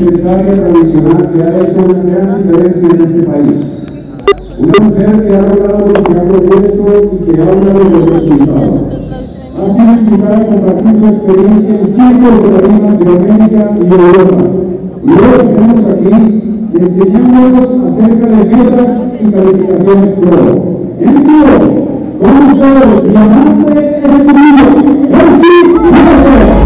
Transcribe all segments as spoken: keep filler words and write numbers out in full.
empresaria tradicional que ha hecho una gran diferencia en este país. Una mujer que ha logrado lo que se ha propuesto y que ha logrado los resultados. Ha sido invitada a compartir su experiencia en cientos de tarimas de América y Europa. Y hoy tenemos aquí enseñándonos acerca de metas y calificaciones Pro. En vivo, con ustedes, Diamante Ejecutivo, Elsie López.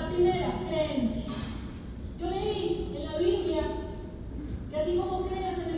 Yo leí en la Biblia que así como creas en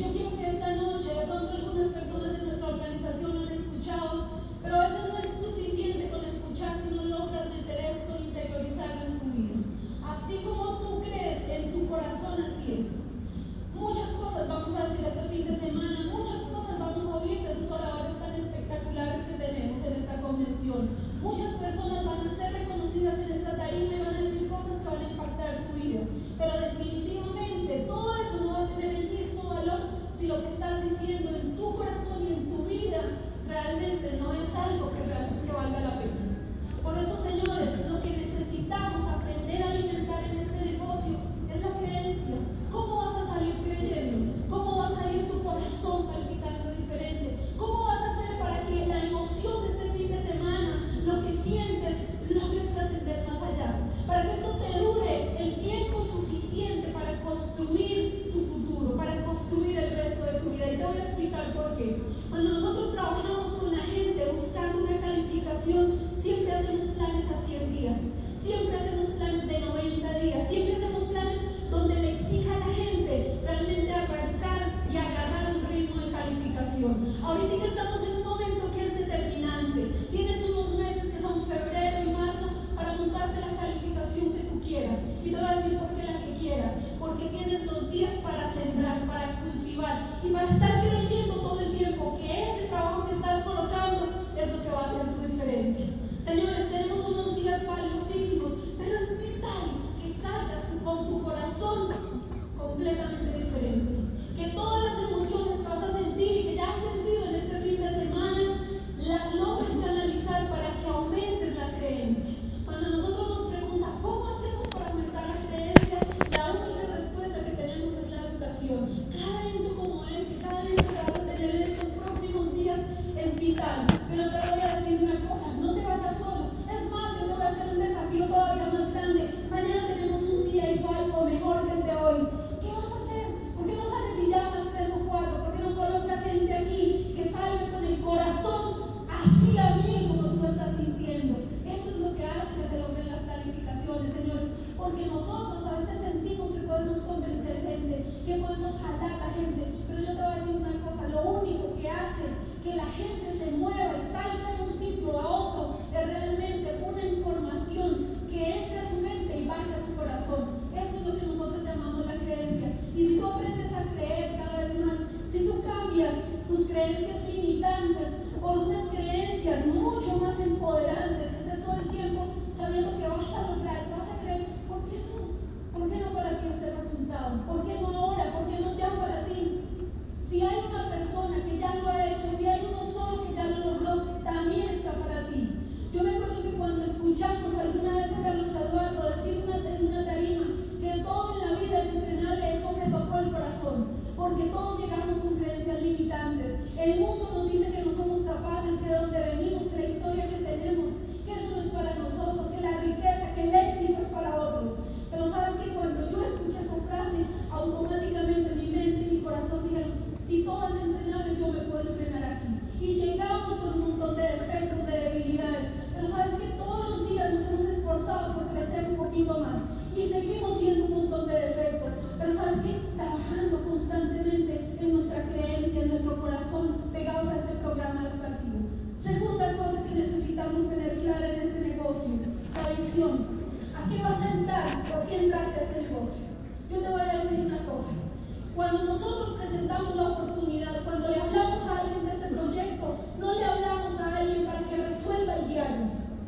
yo quiero que esta noche, de pronto algunas personas de nuestra organización lo han escuchado, pero a veces no es suficiente con escuchar si no logras meter esto e interiorizarlo en tu vida. Así como tú crees en tu corazón, así es. Muchas cosas vamos a decir este fin de semana, muchas cosas vamos a oír de esos oradores tan espectaculares que tenemos en esta convención. Muchas personas van a ser reconocidas en esta tarima y van a decir cosas que van a impactar tu vida. Pero definitivamente todo eso no va a tener el mismo valor si lo que estás diciendo en tu corazón y en tu vida realmente no es algo que realmente valga la pena. Por eso, señores, lo que necesitamos aprender a alimentar en este negocio es la creencia. ¿Cómo vas a salir creyendo? ¿Cómo va a salir tu corazón palpitando diferente? ¿Cómo vas a hacer para que la emoción de este fin de semana, lo que sientes, logre trascender más allá? Para que esto te dure el tiempo suficiente para construir tu futuro, para construir el resto de tu vida. Y te voy a explicar por qué. Cuando nosotros trabajamos con la gente buscando una calificación, siempre hacemos planes a cien días, siempre hacemos planes de noventa días, siempre hacemos planes donde le exija a la gente realmente arrancar y agarrar un ritmo de calificación. Ahorita que estamos en un momento que es determinante, tienes unos meses que son febrero y marzo para montarte la calificación que tú quieras. Y te voy a decir por qué la que quieras, porque tienes los días para sembrar, para cultivar y para estar creyendo todo el tiempo que ese trabajo que estás colocando es lo que va a hacer tu diferencia. Señores, tenemos unos días valiosísimos, pero es vital que salgas tú con tu corazón completamente diferente, que todas las emociones que vas a sentir y que ya has sentido en este fin de semana las logres canalizar para que aumentes la creencia. Cuando nosotros nos preguntan ¿cómo hacemos para aumentar la creencia?, la única respuesta que tenemos es la educación. Cada evento como este, cada evento que vas a tener en estos próximos días es vital. Pero te voy a decir una cosa, no te vayas solo. Es más, yo te voy a hacer un desafío todavía más grande. Mañana tenemos un día igual o mejor que el de hoy. ¿Qué vas a hacer? ¿Por qué no sales y llamas tres o cuatro? ¿Por qué no colocas gente aquí que salga con el corazón así a mí como tú lo estás sintiendo? Eso es lo que hace que se logren las calificaciones, señores. Porque nosotros a veces sentimos que podemos convencer gente, que podemos jalar a la gente. Pero yo te voy a decir una cosa, lo único que hace que la gente se mueva y salga de un sitio a otro es realmente una información que entre a su mente y baje a su corazón. Eso es lo que nosotros llamamos la creencia. Y si tú aprendes a creer cada vez más, si tú cambias tus creencias limitantes por unas creencias mucho más empoderantes, que estés todo el tiempo sabiendo que vas a lograr, que vas a creer, ¿por qué no? ¿Por qué no para ti este resultado? ¿Por qué no ahora? ¿Por qué no ya para ti? Si hay una persona que ya lo ha hecho, si hay uno solo que ya lo logró, también está para ti. Yo me acuerdo que cuando escuchamos alguna vez a Carlos Eduardo decir en una tarima que todo en la vida es entrenable, eso me tocó el corazón, porque todos llegamos con creencias limitantes. El mundo nos dice que no somos capaces, que de donde venimos, que la historia que tenemos, que eso no es para nosotros, que la riqueza, que el éxito es para otros. Pero sabes que cuando yo escuché esa frase, automáticamente mi mente y mi corazón dijeron, si todo es entrenable, yo me puedo entrenar aquí. Y llegamos con un montón de defectos, de debilidades, pero sabes que todos los días nos hemos esforzado por crecer un poquito más y seguimos siendo un montón de defectos, pero sabes que trabajando constantemente en nuestra creencia, en nuestro corazón, pegados a este programa educativo. Segunda cosa que necesitamos tener clara en este negocio, la visión. ¿A qué vas a entrar? ¿Por qué entraste a este negocio? Yo te voy a decir una cosa. Cuando nosotros presentamos la oportunidad, cuando le hablamos a alguien de este proyecto, no le hablamos a alguien para que resuelva el diario.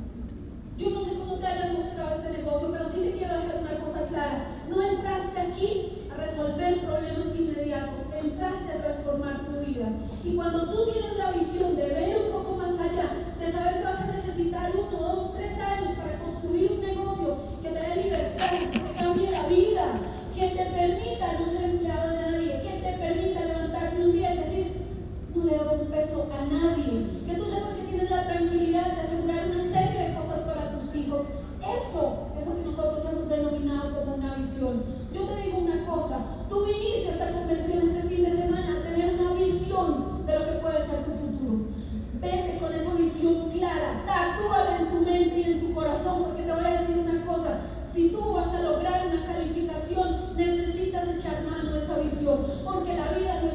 Yo no sé cómo te haya mostrado este negocio, pero sí te quiero dejar una cosa clara. No entraste aquí a resolver problemas inmediatos, entraste a transformar tu vida. Y cuando tú tienes la visión de ver un poco más allá, de saber que vas a necesitar uno, dos, tres años para construir un negocio que te dé libertad, que te cambie la vida, que te permita no ser empleado de nadie, que te permita levantarte un día y decir, no le doy un peso a nadie, que tú sepas que tienes la tranquilidad de asegurar una serie de cosas para tus hijos. Eso es lo que nosotros hemos denominado como una visión. Yo te digo una cosa, tú viniste a esta convención este fin de semana a tener una visión de lo que puede ser tu futuro. Vete con esa visión clara, tatúala en tu mente y en tu corazón, porque te voy a decir una cosa, si tú vas a lograr una calificación, necesitas echar mano de esa visión, porque la vida no es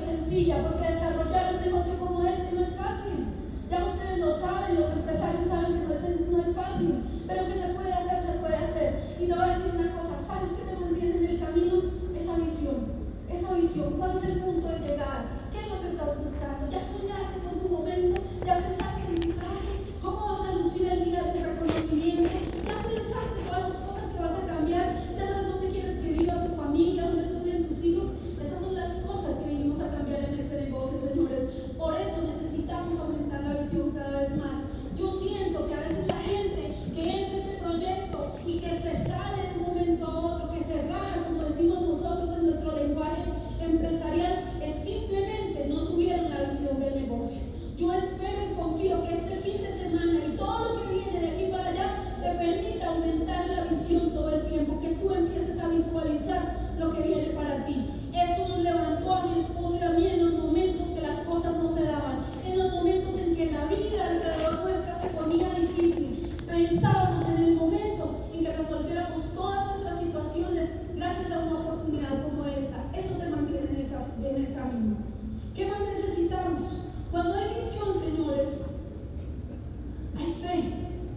familia, porque desarrollar un negocio como este no es fácil. Ya ustedes lo saben, los empresarios saben que no es, no es fácil, pero que se puede hacer, se puede hacer. Y te voy a decir una cosa, ¿sabes qué te mantiene en el camino? Esa visión, esa visión. ¿Cuál es el punto de llegada? ¿Qué es lo que estás buscando? ¿Ya soñaste con tu momento? ¿Ya pensaste en tu traje? ¿Cómo vas a lucir el día de tu reconocimiento? ¿Ya pensaste todas las cosas que vas a cambiar? ¿Ya sabes dónde quieres que viva tu familia? ¿Dónde estudian tus hijos? Esas son las cosas que venimos a cambiar en este negocio, señores. Por eso necesitamos aumentar la visión cada vez más. Yo siento que a veces la gente que entra a este proyecto y que se sale de un momento a otro, que se raja, como decimos nosotros en nuestro lenguaje empresarial, es simplemente no tuvieron la visión del negocio. Yo espero y confío que este fin de semana y todo lo que viene de aquí para allá te permita aumentar la visión todo el tiempo, que tú empieces a visualizar lo que viene para ti. Eso nos levantó a mi esposo y a mí en los momentos que las cosas no se daban, en los momentos en que la vida alrededor nuestra se ponía difícil. Pensábamos en el momento en que resolviéramos todas nuestras situaciones gracias a una oportunidad como esta. Eso te mantiene en el, en el camino. ¿Qué más necesitamos? Cuando hay visión, señores, hay fe.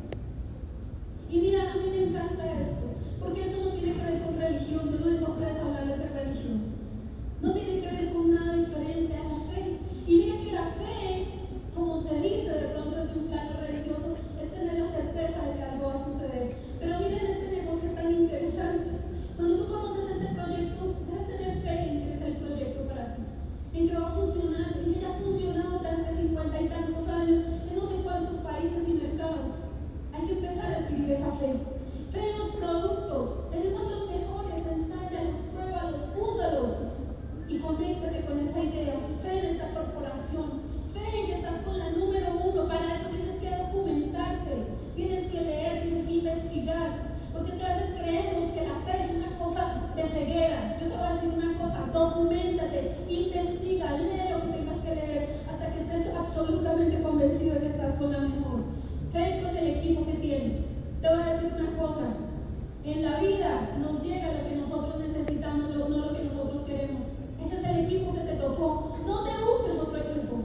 Y mira, a mí me encanta esto, porque esto no tiene que ver con religión. Yo no les voy a ustedes hablarles de religión. No tiene que ver con nada diferente a la fe. Y mira que la fe, como se dice de pronto desde un plano religioso, es tener la certeza de que algo va a suceder. Pero miren este negocio tan interesante. Cuando tú conoces este proyecto, debes tener fe en que es el proyecto para ti, en que va a funcionar, en que ya ha funcionado durante cincuenta y tantos años en no sé cuántos países y mercados. Hay que empezar a adquirir esa fe. Fe en los productos. Tenemos los mejores, ensáyalos, pruébalos, úsalos y conéctate con esa idea. Fe en esta corporación. Fe en que estás con la número uno. Para eso tienes que documentarte, tienes que leer, tienes que investigar. Porque es que a veces creemos que la fe es una cosa de ceguera. Yo te voy a decir una cosa: documéntate, investiga, lee lo que tengas que leer hasta que estés absolutamente convencido de que estás con la mejor. Fe con el equipo que tienes. Te voy a decir una cosa: en la vida nos llega lo que nosotros necesitamos, no lo que nosotros queremos. Ese es el equipo que te tocó. No te busques otro equipo.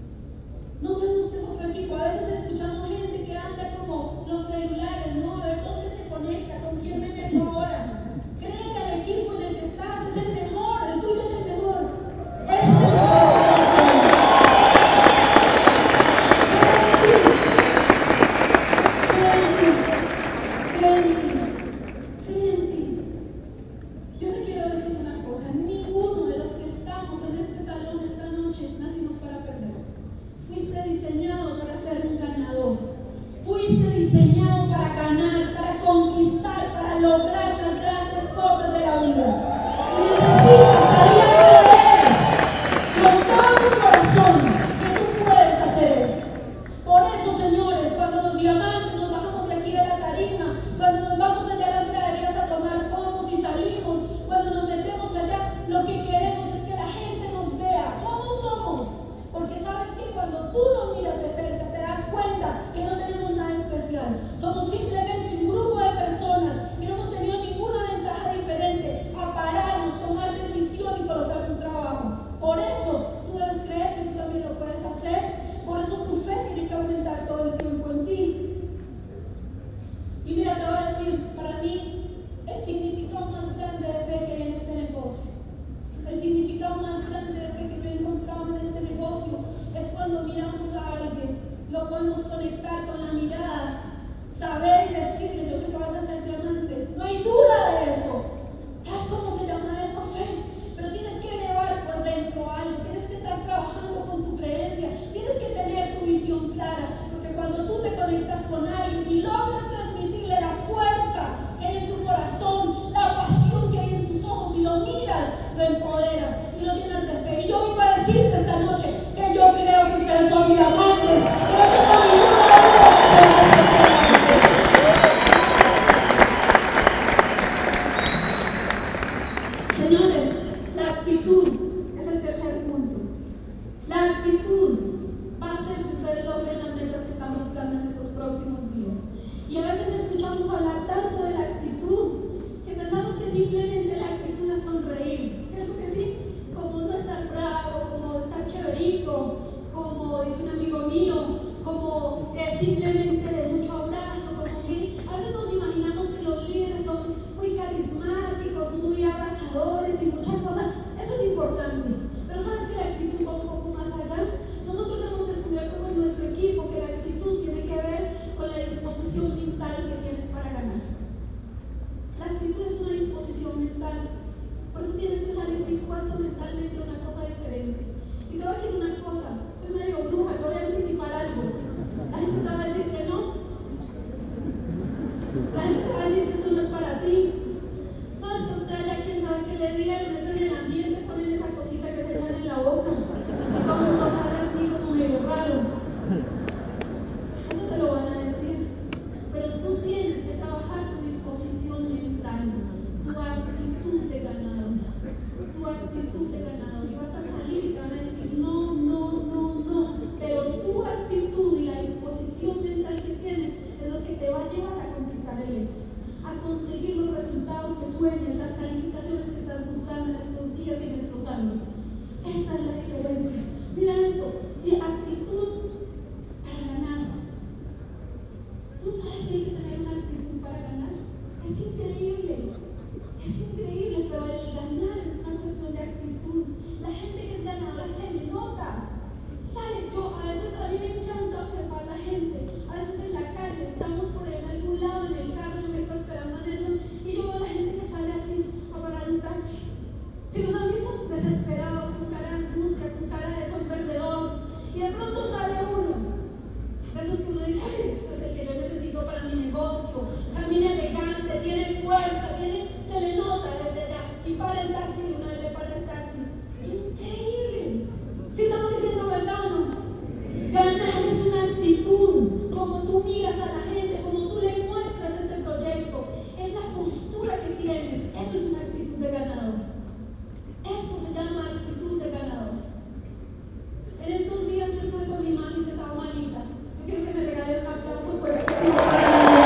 No te busques otro equipo. A veces escuchamos gente que anda como los celulares, ¿no? A ver dónde se conecta, con quién me meto ahora. Cree que el equipo en el que estás es el mejor, el tuyo es el mejor. Ese es el mejor. Simplemente la actitud es sonreír, ¿cierto que sí? Como no estar bravo, como estar totalmente una cosa diferente. Y te voy a decir una cosa, soy medio bruja, te voy a anticipar algo. La gente te va a decir que no. La gente te va a decir que esto no es para ti. No, es que ustedes ya quién sabe qué le dieron, eso en el ambiente ponen esa cosita que se echan en la boca. Y como uno sale así como medio raro. Eso te lo van a decir. Pero tú tienes que trabajar tu disposición mental, tu actitud de ganador, tu actitud de ganador. Y vas a salir y te van a decir no, no, no, no. Pero tu actitud y la disposición mental que tienes es lo que te va a llevar a conquistar el éxito, a conseguir los resultados que sueñas, las calificaciones que estás buscando en estos días y en estos años. Esa es la diferencia. Mira esto, de actitud para ganar. ¿Tú sabes que hay que tener una actitud para ganar? Es increíble, es increíble, pero el ganar es una cuestión de actitud. La gente que es ganadora se le nota. Sale, yo a veces, a mí me encanta observar la gente. A veces en la calle, estamos por ahí en algún lado, en el carro, yo me quedo esperando a Nelson, y yo veo a la gente que sale así a parar un taxi. Si los han visto desesperados, con cara de angustia, con cara de son perdedor, y de pronto sale uno de esos que uno dice, ese es el que yo necesito para mi negocio, camina elegante, tiene fuerza, tiene, se le nota desde allá, y para el taxi, y una vez le para el taxi. ¡Increíble! ¿Sí estamos diciendo verdad o no? Ganar es una actitud, como tú miras a la gente, como tú le muestras este proyecto, es la postura que tienes, eso es una actitud de ganador. Eso se llama actitud de ganador. En estos días yo estuve con mi mami que estaba malita. Yo quiero que me regalen un aplauso fuertísimo para mi mamá.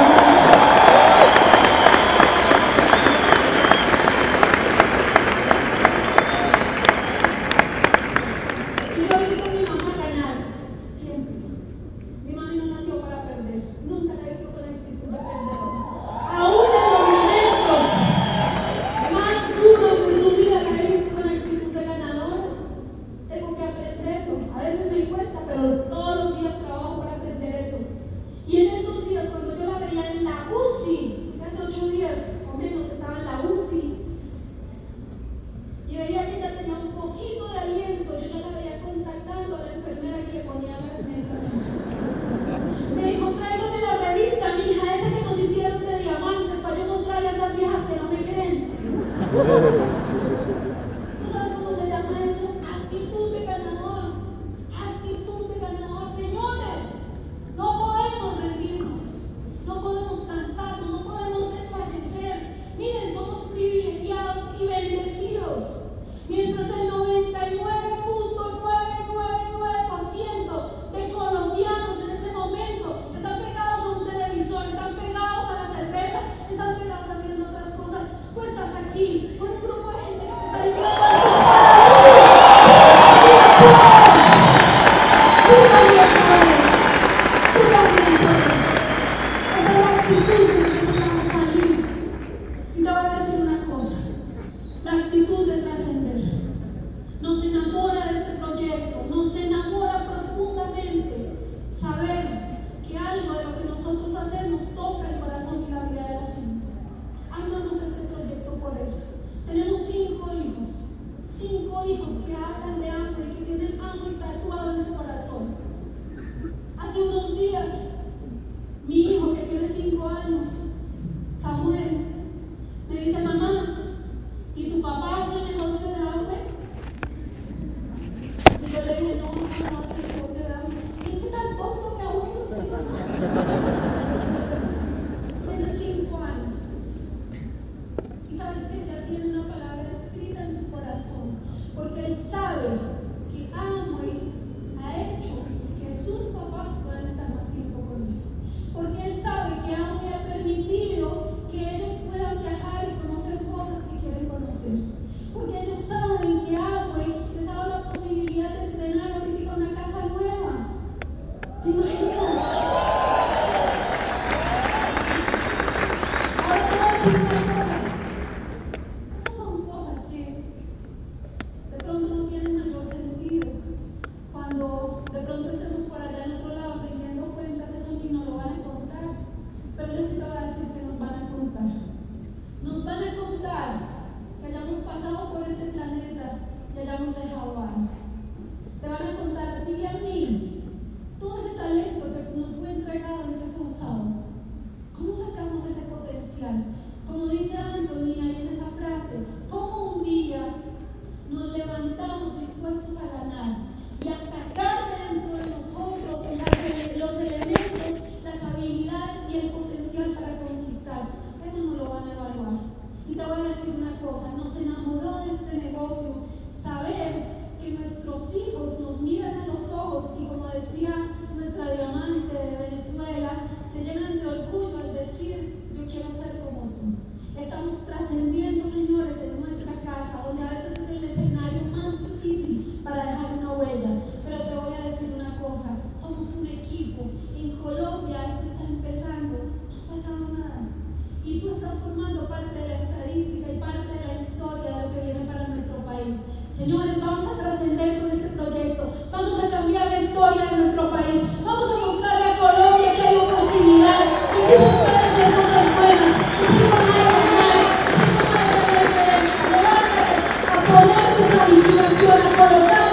cuernos de jaguar. Te van a contar a ti y a mí todo ese talento que nos fue entregado y que fue usado. ¿Cómo sacamos ese potencial? Como dice Anthony ahí en esa frase, ¿cómo un día nos levantamos dispuestos a ganar y a sacar de dentro de nosotros las, los elementos, las habilidades y el potencial para conquistar? Eso no lo van a evaluar. Y te voy a decir una cosa, nos enamoró de este negocio saber que nuestros hijos nos miran a los ojos y, como decía nuestra diamante de Venezuela, se llenan de orgullo al decir: yo quiero ser como tú. Estamos trascendiendo, señores, en nuestra casa, donde a veces es el escenario más difícil para dejar una huella. Pero te voy a decir una cosa, somos un equipo. En Colombia esto está empezando, no ha pasado nada. Y tú estás formando parte de la estadística y parte de la historia de lo que viene para nuestro país. Señores, vamos a trascender con este proyecto. Vamos a cambiar la historia de nuestro país. Vamos a mostrarle a Colombia que hay oportunidad. Y si se puede hacer cosas buenas. Y si se puede ganar. Y si se puede hacer diferencia. Levántate a ponerte una vinculación, a colocar